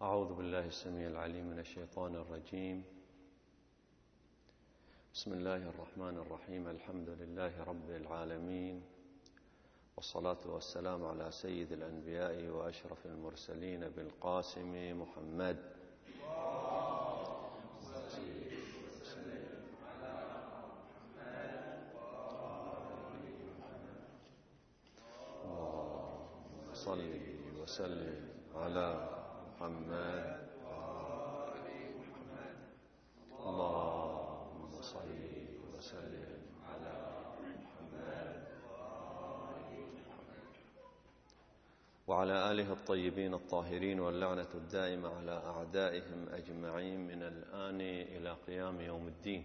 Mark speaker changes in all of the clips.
Speaker 1: أعوذ بالله السميع العليم من الشيطان الرجيم. بسم الله الرحمن الرحيم. الحمد لله رب العالمين، والصلاة والسلام على سيد الأنبياء وأشرف المرسلين بالقاسم محمد. اللهم صل وسلم على محمد. اللهم صل وسلم على محمد وعلى آله الطيبين الطاهرين، واللعنة الدائمة على أعدائهم أجمعين من الآن إلى قيام يوم الدين.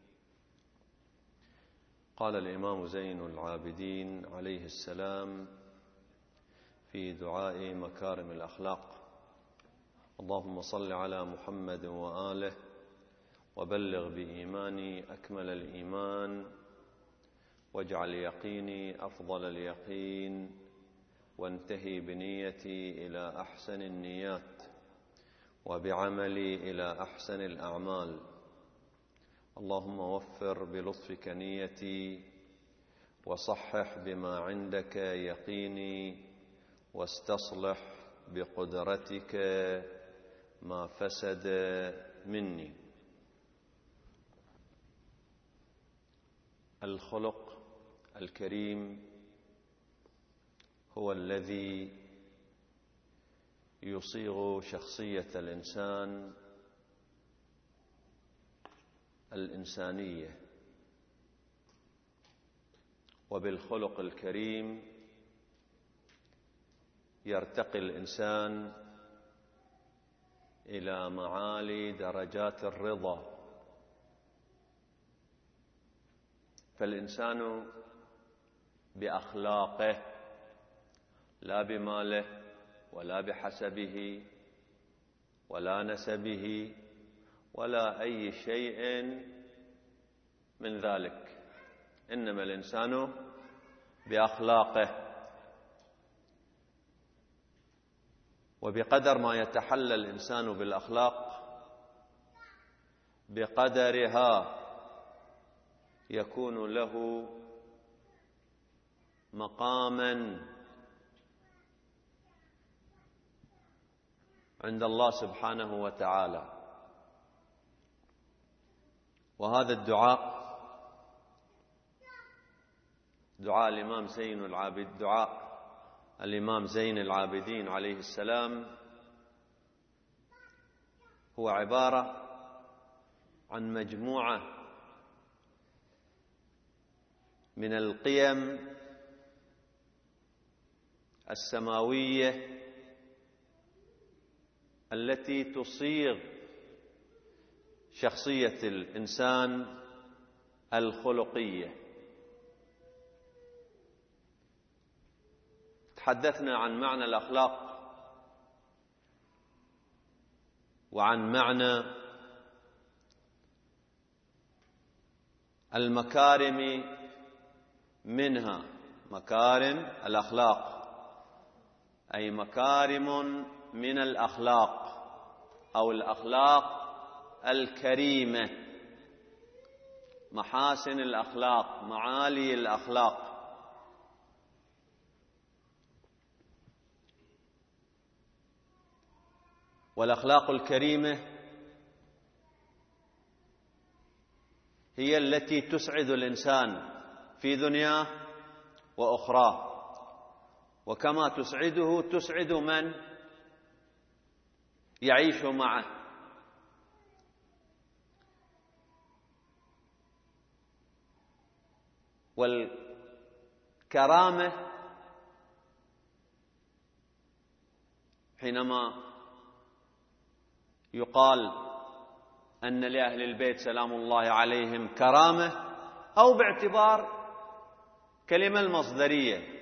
Speaker 1: قال الإمام زين العابدين عليه السلام في دعاء مكارم الأخلاق: اللهم صل على محمد وآله وبلغ بإيماني أكمل الإيمان، واجعل يقيني أفضل اليقين، وانتهي بنيتي إلى أحسن النيات، وبعملي إلى أحسن الأعمال. اللهم وفر بلطفك نيتي، وصحح بما عندك يقيني، واستصلح بقدرتك ما فسد مني. الخلق الكريم هو الذي يصيغ شخصية الإنسان الإنسانية، وبالخلق الكريم يرتقي الإنسان إلى معالي درجات الرضا. فالإنسان بأخلاقه، لا بماله ولا بحسبه ولا نسبه ولا أي شيء من ذلك، إنما الإنسان بأخلاقه. وبقدر ما يتحلى الإنسان بالأخلاق بقدرها يكون له مقاما عند الله سبحانه وتعالى. وهذا الدعاء دعاء الإمام زين العابدين عليه السلام هو عبارة عن مجموعة من القيم السماوية التي تصيغ شخصية الإنسان الخلقية. تحدثنا عن معنى الأخلاق وعن معنى المكارم، منها مكارم الأخلاق أي مكارم من الأخلاق أو الأخلاق الكريمة، محاسن الأخلاق، معالي الأخلاق. والأخلاق الكريمة هي التي تسعد الإنسان في دنياه وأخراه، وكما تسعده تسعد من يعيش معه. والكرامة حينما يقال أن لأهل البيت سلام الله عليهم كرامة، أو باعتبار كلمة المصدرية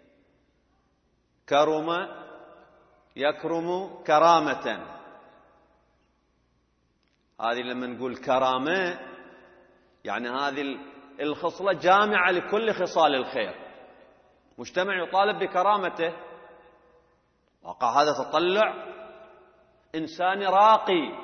Speaker 1: كرم يكرم كرامة، هذه لما نقول كرامة يعني هذه الخصلة جامعة لكل خصال الخير. مجتمع يطالب بكرامته، وقع هذا تطلع إنساني راقي،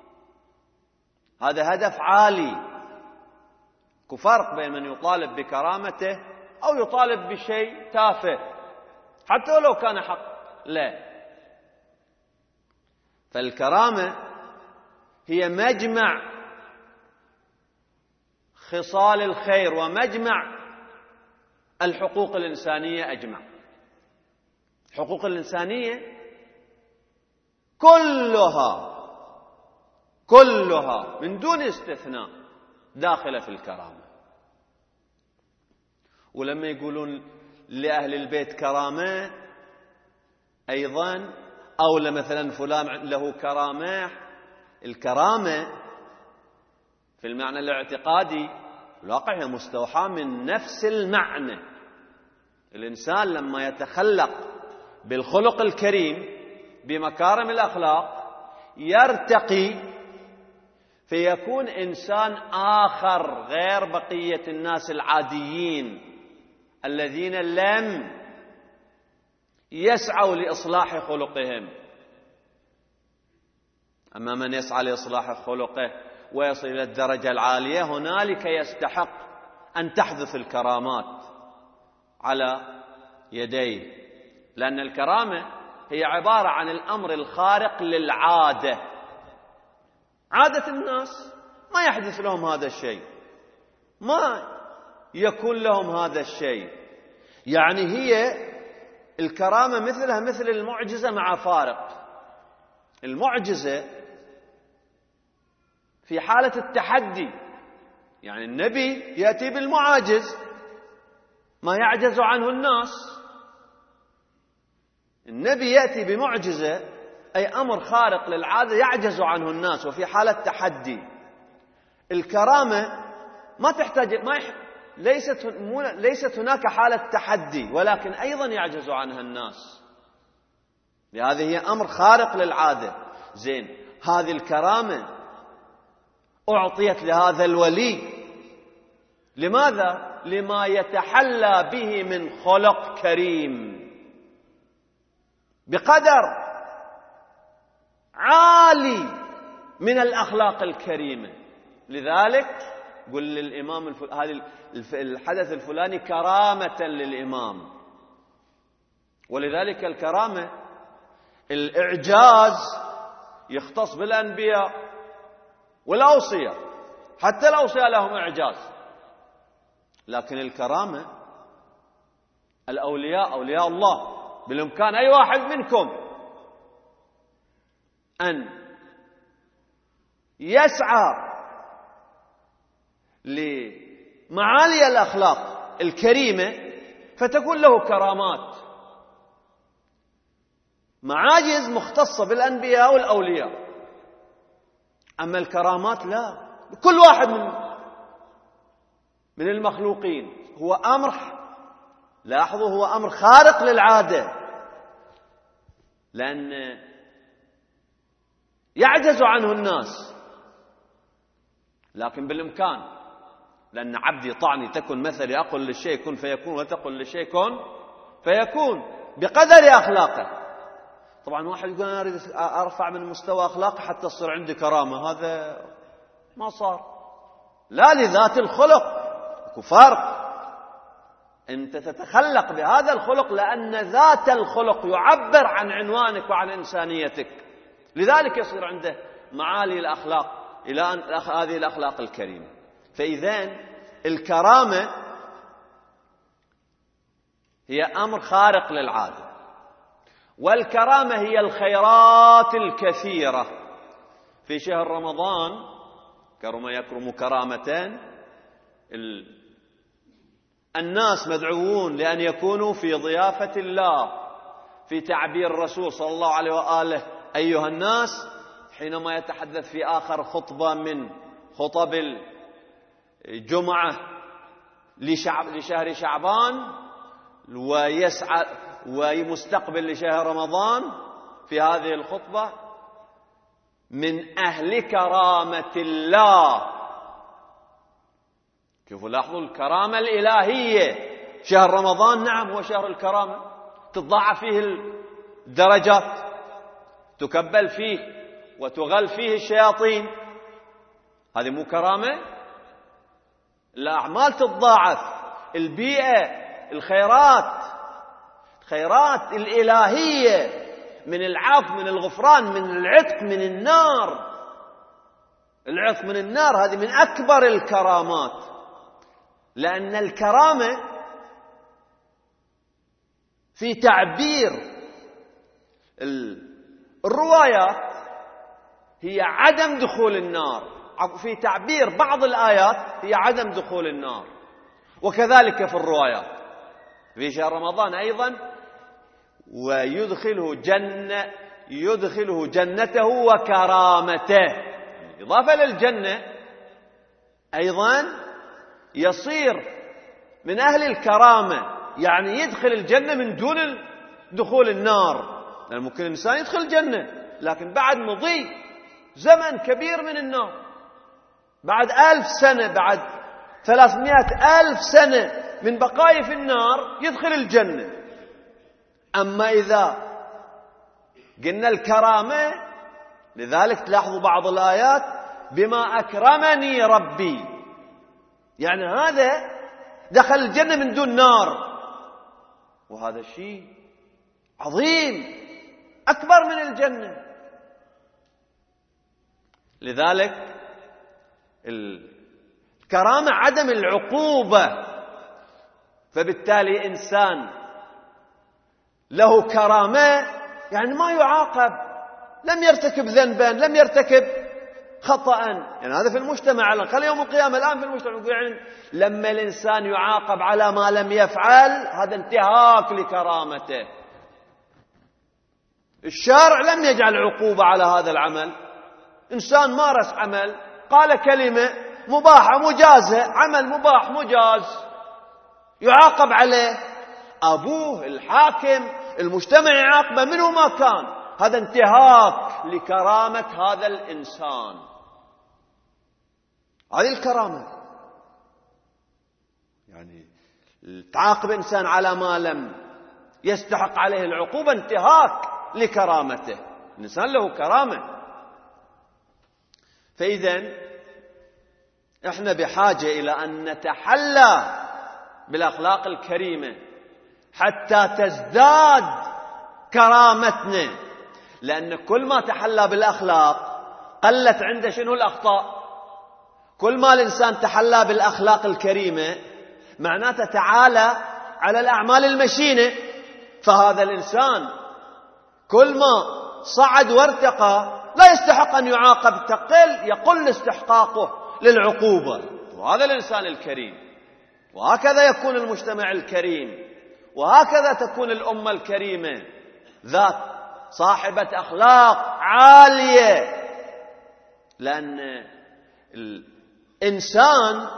Speaker 1: هذا هدف عالي. فرق بين من يطالب بكرامته أو يطالب بشيء تافه حتى لو كان حق. لا، فالكرامة هي مجمع خصال الخير ومجمع الحقوق الإنسانية أجمع. الحقوق الإنسانية كلها من دون استثناء داخلة في الكرامة. ولما يقولون لأهل البيت كرامة أيضا، أو مثلا فلان له كرامة، الكرامة في المعنى الاعتقادي الواقع هي مستوحاة من نفس المعنى. الإنسان لما يتخلق بالخلق الكريم بمكارم الأخلاق يرتقي فيكون إنسان آخر غير بقية الناس العاديين الذين لم يسعوا لإصلاح خلقهم. أما من يسعى لإصلاح خلقه ويصل إلى الدرجة العالية هنالك يستحق أن تحدث الكرامات على يديه، لأن الكرامة هي عبارة عن الأمر الخارق للعادة. عادة الناس ما يحدث لهم هذا الشيء، ما يكون لهم هذا الشيء. يعني هي الكرامة مثلها مثل المعجزة مع فارق. المعجزة في حالة التحدي، يعني النبي يأتي بالمعاجز ما يعجز عنه الناس. النبي يأتي بمعجزة أي أمر خارق للعادة يعجز عنه الناس، وفي حالة تحدي. الكرامة ما تحتاج ليست هناك حالة تحدي ولكن أيضا يعجز عنها الناس، لهذه هي أمر خارق للعادة. زين، هذه الكرامة أعطيت لهذا الولي، لماذا؟ لما يتحلى به من خلق كريم بقدر عالي من الأخلاق الكريمة. لذلك قل للإمام هذا الحدث الفلاني كرامة للإمام. ولذلك الكرامة الإعجاز يختص بالأنبياء والأوصياء، حتى الأوصياء لهم إعجاز، لكن الكرامة الأولياء أولياء الله بالإمكان أي واحد منكم أن يسعى لمعالي الأخلاق الكريمة فتكون له كرامات، معاجز مختصة بالأنبياء والأولياء. أما الكرامات لا، كل واحد من المخلوقين هو أمر، لاحظوا، هو أمر خارق للعادة، لأن يعجز عنه الناس، لكن بالإمكان. لأن عبدي طعني تكن مثلي، أقل للشيء كن فيكون وتقل للشيء كن فيكون بقدر أخلاقه. طبعا واحد يقول أنا أريد أرفع من مستوى أخلاقي حتى تصير عندي كرامة، هذا ما صار. لا، لذات الخلق فرق. أنت تتخلق بهذا الخلق لأن ذات الخلق يعبر عن عنوانك وعن إنسانيتك، لذلك يصير عنده معالي الأخلاق إلى هذه الأخلاق الكريمة. فإذن الكرامة هي أمر خارق للعادة، والكرامة هي الخيرات الكثيرة. في شهر رمضان كرم يكرم كرامتان، الناس مدعوون لأن يكونوا في ضيافة الله، في تعبير الرسول صلى الله عليه وآله أيها الناس حينما يتحدث في آخر خطبة من خطب الجمعة لشهر شعبان ويسعى ومستقبل لشهر رمضان، في هذه الخطبة من أهل كرامة الله. شوفوا، لاحظوا الكرامة الإلهية. شهر رمضان نعم هو شهر الكرامة، تتضاعف فيه الدرجات، تكبل فيه وتغل فيه الشياطين، هذه مو كرامة؟ الأعمال تتضاعف، البيئة، الخيرات الإلهية من العفو، من الغفران، من العتق من النار. العتق من النار هذه من أكبر الكرامات، لأن الكرامة في تعبير الروايات هي عدم دخول النار، في تعبير بعض الآيات هي عدم دخول النار، وكذلك في الروايات. في شهر رمضان أيضا يدخله جنته وكرامته، إضافة للجنة أيضا يصير من أهل الكرامة، يعني يدخل الجنة من دون دخول النار، لأن ممكن الإنسان يدخل الجنة لكن بعد مضي زمن كبير من النار، بعد 1000 سنة، بعد 300,000 سنة من بقايا في النار يدخل الجنة. أما إذا قلنا الكرامة، لذلك تلاحظوا بعض الآيات بما أكرمني ربي، يعني هذا دخل الجنة من دون نار، وهذا شيء عظيم أكبر من الجنة. لذلك الكرامة عدم العقوبة، فبالتالي إنسان له كرامة يعني ما يعاقب، لم يرتكب ذنبا، لم يرتكب خطأ، يعني هذا في المجتمع. خلي يوم القيامة الآن في المجتمع يعني لما الإنسان يعاقب على ما لم يفعل هذا انتهاك لكرامته. الشارع لم يجعل عقوبة على هذا العمل، إنسان مارس عمل، قال كلمة مباحة مجازة، عمل مباح مجاز، يعاقب عليه أبوه، الحاكم، المجتمع يعاقبه منه ما كان، هذا انتهاك لكرامة هذا الإنسان. هذه الكرامة، يعني تعاقب إنسان على ما لم يستحق عليه العقوبة انتهاك لكرامته. الإنسان له كرامة. فإذن إحنا بحاجة إلى أن نتحلى بالأخلاق الكريمة حتى تزداد كرامتنا، لأن كل ما تحلى بالأخلاق قلت عنده شنو الأخطاء. كل ما الإنسان تحلى بالأخلاق الكريمة معناته تعالى على الأعمال المشينة، فهذا الإنسان كل ما صعد وارتقى لا يستحق أن يعاقب، يقل استحقاقه للعقوبة. وهذا الإنسان الكريم، وهكذا يكون المجتمع الكريم، وهكذا تكون الأمة الكريمة ذات صاحبة أخلاق عالية. لأن الإنسان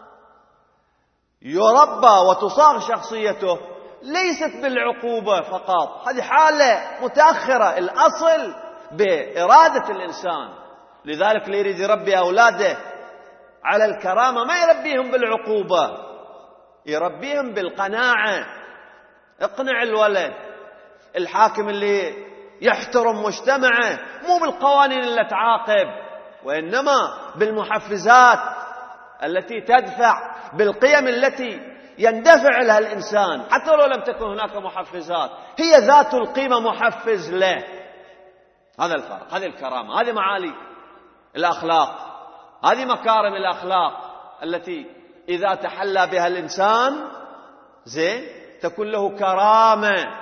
Speaker 1: يربى وتصاغ شخصيته ليست بالعقوبة فقط، هذه حالة متأخرة، الأصل بإرادة الإنسان. لذلك اللي يريد يربي أولاده على الكرامة ما يربيهم بالعقوبة، يربيهم بالقناعة. اقنع الولد. الحاكم اللي يحترم مجتمعه مو بالقوانين اللي تعاقب، وإنما بالمحفزات التي تدفع، بالقيم التي يندفع لها الإنسان حتى لو لم تكن هناك محفزات، هي ذات القيمة محفز له. هذا الفرق، هذه الكرامة، هذه معالي الأخلاق، هذه مكارم الأخلاق التي إذا تحلى بها الإنسان زين تكون له كرامة.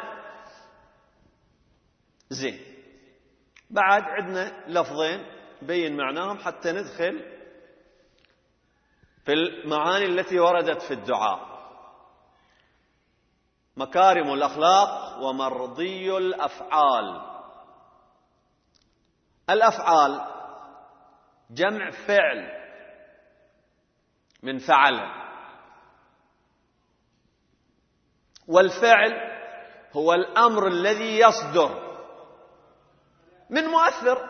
Speaker 1: زين، بعد عندنا لفظين بين معناهم حتى ندخل في المعاني التي وردت في الدعاء: مكارم الأخلاق ومرضي الأفعال. الأفعال جمع فعل من فعل، والفعل هو الأمر الذي يصدر من مؤثر،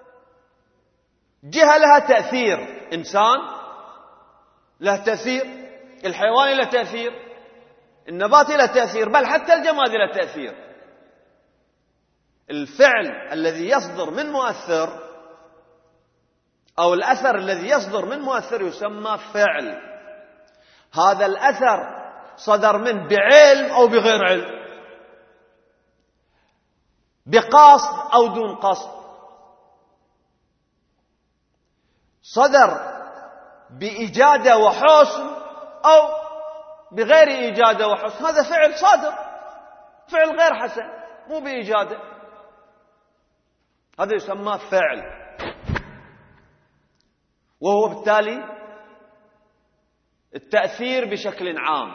Speaker 1: جهة لها تأثير، إنسان له تأثير، الحيوان له تأثير، النبات له تأثير، بل حتى الجماد له تأثير. الفعل الذي يصدر من مؤثر أو الأثر الذي يصدر من مؤثر يسمى فعل. هذا الأثر صدر منه بعلم أو بغير علم، بقصد أو دون قصد، صدر بإجادة وحسن أو بغير إجادة وحسن، هذا فعل صادر، فعل غير حسن مو بإجادة، هذا يسمى فعل. وهو بالتالي التأثير بشكل عام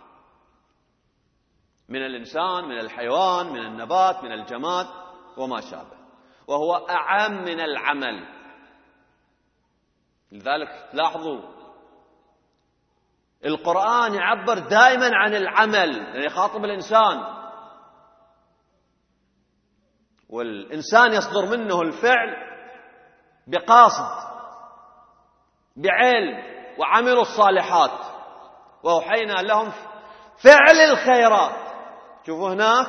Speaker 1: من الإنسان، من الحيوان، من النبات، من الجماد وما شابه، وهو أعم من العمل. لذلك تلاحظوا القرآن يعبر دائما عن العمل، يعني يخاطب الإنسان، والإنسان يصدر منه الفعل بقاصد، بعلم، وعملوا الصالحات وأوحينا لهم فعل الخيرات. شوفوا هناك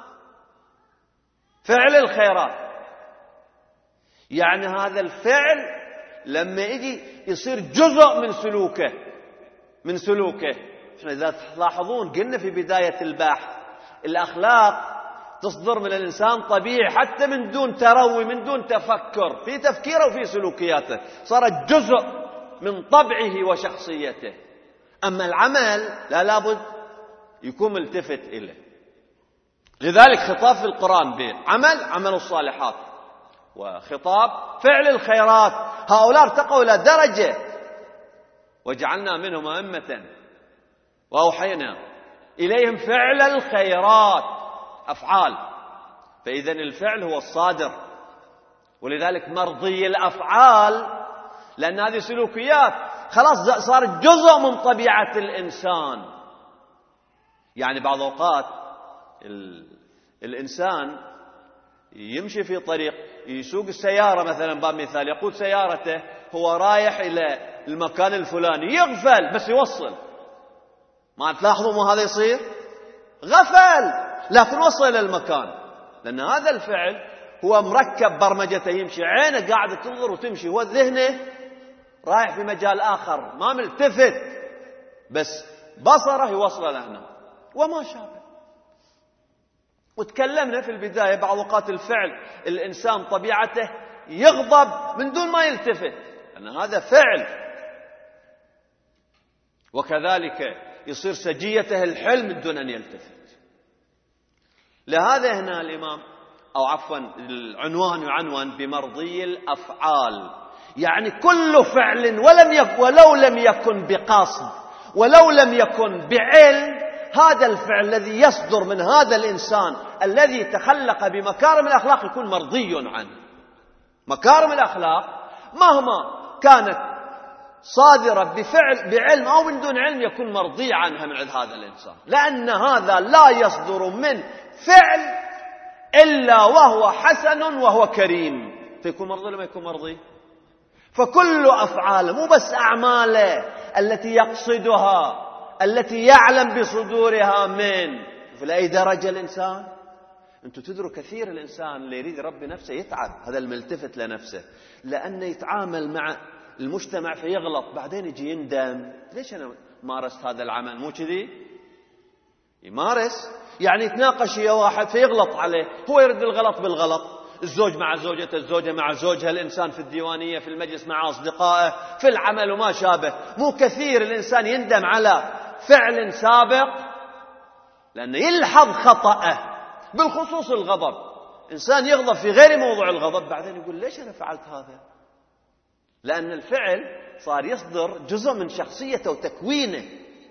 Speaker 1: فعل الخيرات، يعني هذا الفعل لما يجي يصير جزء من سلوكه. إذا تلاحظون قلنا في بداية البحث الأخلاق تصدر من الإنسان طبيعي حتى من دون تروي، من دون تفكر في تفكيره وفي سلوكياته، صارت جزء من طبعه وشخصيته. أما العمل لابد يكون ملتفت إليه. لذلك خطاب في القرآن عمل الصالحات، وخطاب فعل الخيرات. هؤلاء ارتقوا إلى درجة وجعلنا منهم أئمة وأوحينا إليهم فعل الخيرات، أفعال. فإذا الفعل هو الصادر، ولذلك مرضي الأفعال، لأن هذه سلوكيات خلاص صارت جزء من طبيعة الإنسان. يعني بعض الأوقات الإنسان يمشي في طريق، يسوق السيارة مثلا، باب مثال، يقود سيارته هو رايح إلى المكان الفلاني، يغفل بس يوصل. ما تلاحظوا ما هذا يصير؟ غفل لكن وصل إلى المكان، لأن هذا الفعل هو مركب برمجته، يمشي عينه قاعدة تنظر وتمشي، هو ذهنه رايح في مجال آخر ما ملتفت، بس بصره يوصل لهنا وما شابه. وتكلمنا في البداية بعض أوقات الفعل الإنسان طبيعته يغضب من دون ما يلتفت، لأن هذا فعل. وكذلك يصير سجيته الحلم من دون أن يلتفت. لهذا هنا الإمام أو عفوا العنوان يعنون بمرضي الأفعال، يعني كل فعل ولو لم يكن بقصد ولو لم يكن بعلم، هذا الفعل الذي يصدر من هذا الإنسان الذي تخلق بمكارم الأخلاق يكون مرضي عنه. مكارم الأخلاق مهما كانت صادرة بعلم أو من دون علم يكون مرضي عنها من عند هذا الإنسان، لأن هذا لا يصدر من فعل إلا وهو حسن وهو كريم، فيكون مرضي لما يكون مرضي. فكل أفعاله مو بس أعماله التي يقصدها، التي يعلم بصدورها في أي درجة الإنسان. أنتم تدروا كثير الإنسان اللي يريد يربي نفسه يتعب، هذا الملتفت لنفسه، لأنه يتعامل مع المجتمع فيغلط، بعدين يجي يندم، ليش أنا مارست هذا العمل؟ مو كذي يمارس، يعني يتناقش يا واحد فيغلط عليه، هو يرد الغلط بالغلط، الزوج مع زوجته، الزوجة مع زوجها، الإنسان في الديوانية، في المجلس مع أصدقائه، في العمل وما شابه. مو كثير الإنسان يندم على فعل سابق لأنه يلحظ خطأه، بالخصوص الغضب. إنسان يغضب في غير موضوع الغضب بعدين يقول ليش أنا فعلت هذا؟ لأن الفعل صار يصدر جزء من شخصيته وتكوينه،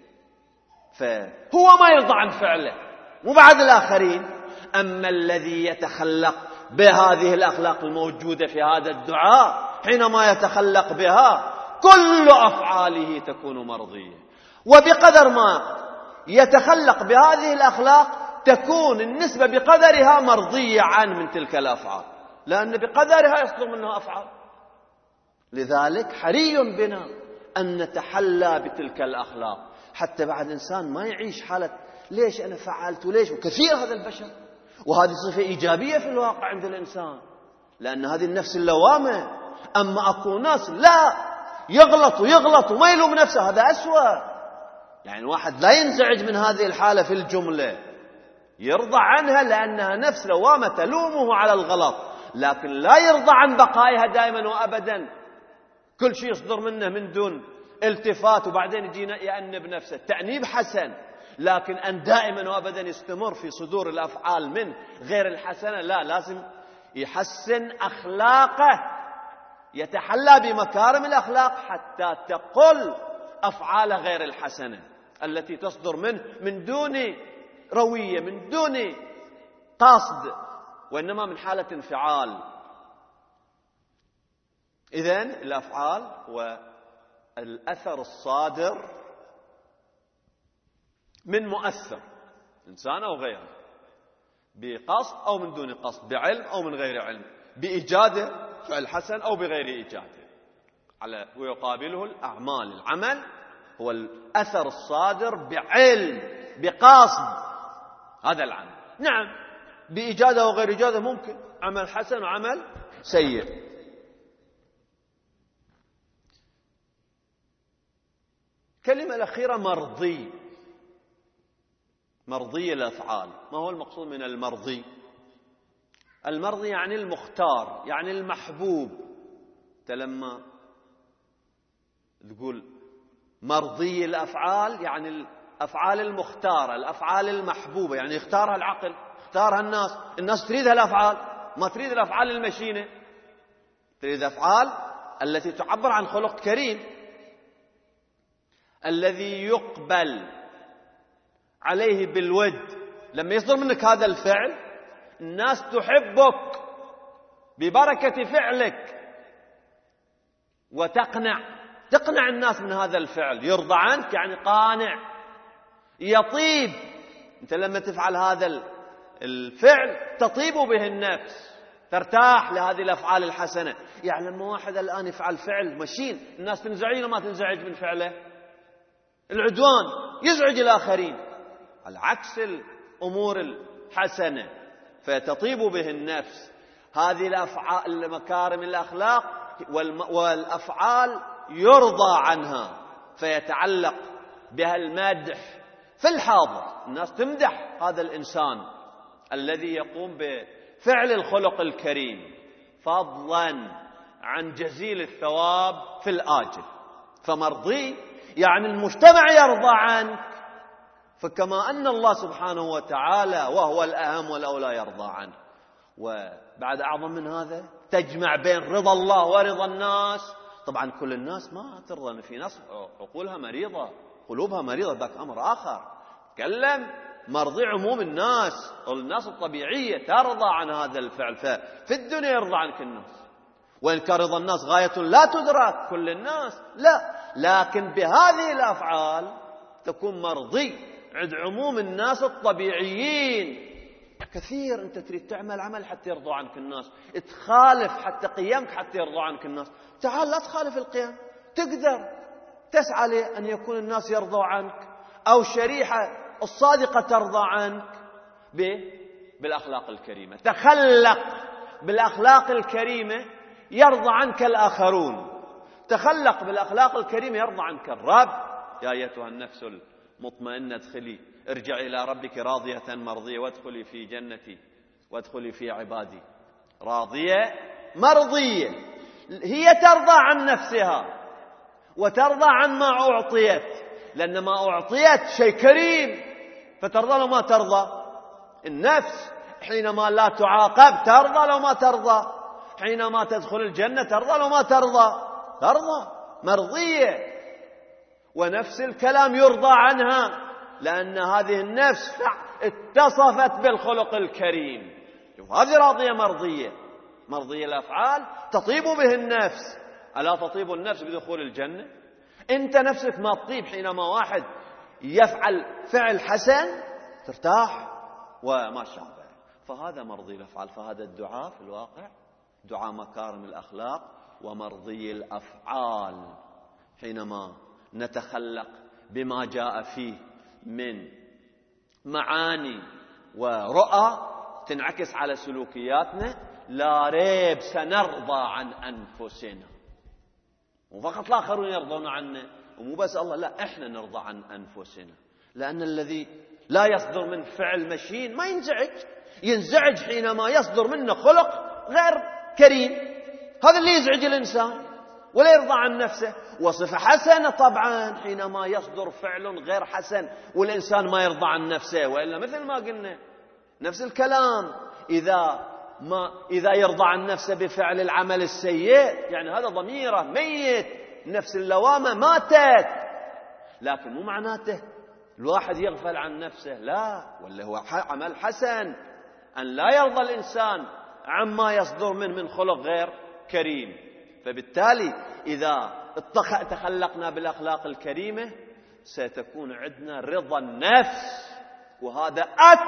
Speaker 1: فهو ما يرضى عن فعله مو بعد الآخرين. أما الذي يتخلق بهذه الأخلاق الموجودة في هذا الدعاء، حينما يتخلق بها كل أفعاله تكون مرضية، وبقدر ما يتخلق بهذه الأخلاق تكون النسبة بقدرها مرضية عنه من تلك الأفعال، لأن بقدرها يصدر منها أفعال. لذلك حري بنا أن نتحلى بتلك الأخلاق، حتى بعد الإنسان ما يعيش حالة ليش أنا فعلت وليش. وكثير هذا البشر، وهذه صفة إيجابية في الواقع عند الإنسان، لأن هذه النفس اللوامة أما أكو ناس لا يغلط وما يلوم نفسه، هذا أسوأ. يعني الواحد لا ينزعج من هذه الحالة في الجملة، يرضى عنها لأنها نفس لوامة تلومه على الغلط، لكن لا يرضى عن بقائها دائما وأبدا، كل شيء يصدر منه من دون التفات وبعدين يجينا يأنب نفسه. التأنيب حسن، لكن أن دائما وأبدا يستمر في صدور الأفعال من غير الحسنة لا، لازم يحسن أخلاقه، يتحلى بمكارم الأخلاق حتى تقل أفعال غير الحسنة التي تصدر منه من دون روية، من دون قصد، وإنما من حالة انفعال. إذن الأفعال والأثر الصادر من مؤثر إنسان أو غيره، بقصد أو من دون قصد، بعلم أو من غير علم، بإيجاده فعل حسن أو بغير إيجاده، ويقابله الأعمال. العمل هو الأثر الصادر بعلم بقصد، هذا العمل. نعم بإيجاده وغير إيجاده ممكن عمل حسن وعمل سيء. الكلمة الأخيرة مرضي، مرضي الأفعال. ما هو المقصود من المرضي؟ المرضي يعني المختار، يعني المحبوب. أنت لما تقول مرضي الأفعال يعني الأفعال المختارة، الأفعال المحبوبة، يعني يختارها العقل، يختارها الناس تريد هالأفعال، ما تريد الأفعال المشينة، تريد الأفعال التي تعبر عن خلق كريم الذي يقبل عليه بالود. لما يصدر منك هذا الفعل الناس تحبك ببركة فعلك، تقنع الناس من هذا الفعل. يرضى عنك يعني قانع، يطيب. أنت لما تفعل هذا الفعل تطيب به النفس، ترتاح لهذه الأفعال الحسنة. يعني لما واحد الآن يفعل فعل مشين الناس تنزعج وما تنزعج من فعله، العدوان يزعج الآخرين، على عكس الأمور الحسنة فتطيب به النفس. هذه الأفعال مكارم الأخلاق والأفعال يرضى عنها فيتعلق بها المدح في الحاضر. الناس تمدح هذا الإنسان الذي يقوم بفعل الخلق الكريم فضلا عن جزيل الثواب في الآجل. فمرضي يعني المجتمع يرضى عنك، فكما أن الله سبحانه وتعالى وهو الأهم والأولى يرضى عنه. وبعد أعظم من هذا تجمع بين رضا الله ورضا الناس. طبعا كل الناس ما ترضى، في ناس عقولها مريضة، قلوبها مريضة، ذاك أمر آخر. تكلم مرضي عموم الناس، الناس الطبيعية ترضى عن هذا الفعل، ففي الدنيا يرضى عنك الناس. وإن كان رضا الناس غاية لا تدرك كل الناس لا، لكن بهذه الأفعال تكون مرضي عند عموم الناس الطبيعيين. كثير أنت تريد تعمل عمل حتى يرضى عنك الناس، تخالف حتى قيامك حتى يرضى عنك الناس. تعال لا تخالف القيام، تقدر تسعى لأن يكون الناس يرضوا عنك، أو الشريحة الصادقة ترضى عنك بالأخلاق الكريمة. تخلق بالأخلاق الكريمة يرضى عنك الآخرون، تخلق بالأخلاق الكريمة يرضى عنك الرب. يا أيتها النفس المطمئنة ادخلي ارجعي إلى ربك راضية مرضية وادخلي في جنتي وادخلي في عبادي. راضية مرضية، هي ترضى عن نفسها وترضى عن ما أعطيت، لأن ما أعطيت شيء كريم فترضى لو ما ترضى. النفس حينما لا تعاقب ترضى لو ما ترضى، حينما تدخل الجنة ترضى لو ما ترضى، ترضى مرضية. ونفس الكلام يرضى عنها، لأن هذه النفس اتصفت بالخلق الكريم. هذه راضية مرضية، مرضية الأفعال تطيب به النفس. ألا تطيب النفس بدخول الجنة؟ أنت نفسك ما تطيب حينما واحد يفعل فعل حسن، ترتاح وما شابه. فهذا مرضي الأفعال. فهذا الدعاء في الواقع دعاء مكارم الأخلاق ومرضي الأفعال، حينما نتخلق بما جاء فيه من معاني ورؤى تنعكس على سلوكياتنا، لا ريب سنرضى عن أنفسنا، وفقط الآخرون يرضون عنا، ومو بس الله، لا إحنا نرضى عن أنفسنا. لأن الذي لا يصدر من فعل مشين ما ينزعج حينما يصدر منه خلق غير كريم، هذا اللي يزعج الإنسان ولا يرضى عن نفسه. وصفة حسنة طبعا حينما يصدر فعل غير حسن والإنسان ما يرضى عن نفسه، وإلا مثل ما قلنا نفس الكلام، إذا يرضى عن نفسه بفعل العمل السيء يعني هذا ضميره ميت، نفس اللوامة ماتت. لكن مو معناته الواحد يغفل عن نفسه، لا، ولا هو عمل حسن أن لا يرضى الإنسان عما يصدر من خلق غير كريم. فبالتالي إذا تخلقنا بالأخلاق الكريمة ستكون عندنا رضا النفس، وهذا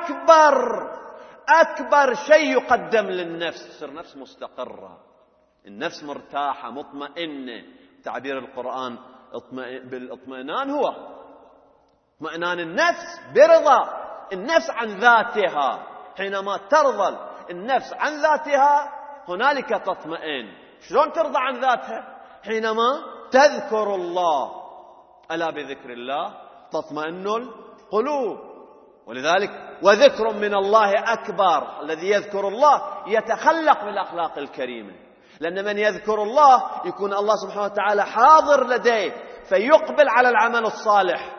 Speaker 1: أكبر شيء يقدم للنفس، تصير نفس مستقرة، النفس مرتاحة مطمئنة. تعبير القرآن بالاطمئنان هو اطمئنان النفس برضا النفس عن ذاتها. حينما ترضى النفس عن ذاتها هنالك تطمئن. شلون ترضى عن ذاتها؟ حينما تذكر الله، ألا بذكر الله تطمئن القلوب. ولذلك وذكر من الله أكبر، الذي يذكر الله يتخلق بالأخلاق الكريمة، لأن من يذكر الله يكون الله سبحانه وتعالى حاضر لديه فيقبل على العمل الصالح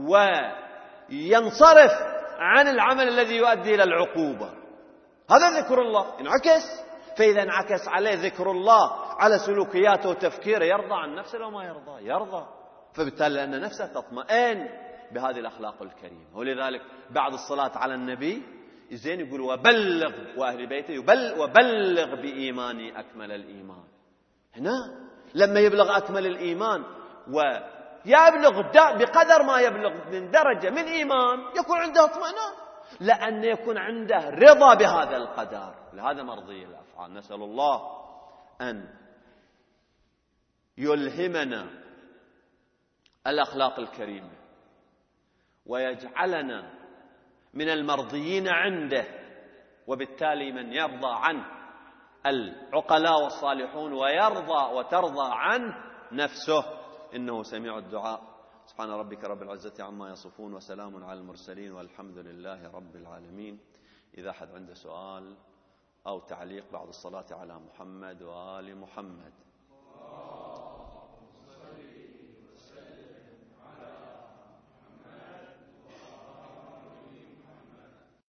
Speaker 1: وينصرف عن العمل الذي يؤدي إلى العقوبة. هذا ذكر الله ينعكس، فإذا انعكس عليه ذكر الله على سلوكياته وتفكيره يرضى عن نفسه لو ما يرضى. فبالتالي لأن نفسه تطمئن بهذه الأخلاق الكريمة. ولذلك بعد الصلاة على النبي زين يقول وبلغ وأهل بيته وبلغ بإيماني أكمل الإيمان. هنا لما يبلغ أكمل الإيمان ويبلغ بقدر ما يبلغ من درجة من إيمان يكون عنده اطمئنان، لأن يكون عنده رضا بهذا القدر. لهذا مرضي الأفعال. نسأل الله أن يلهمنا الأخلاق الكريمة ويجعلنا من المرضيين عنده، وبالتالي من يرضى عنه العقلاء والصالحون وترضى عنه نفسه، إنه سميع الدعاء. سبحان ربك رب العزة عما يصفون وسلام على المرسلين والحمد لله رب العالمين. إذا أحد عنده سؤال أو تعليق بعد الصلاة على محمد وآل محمد.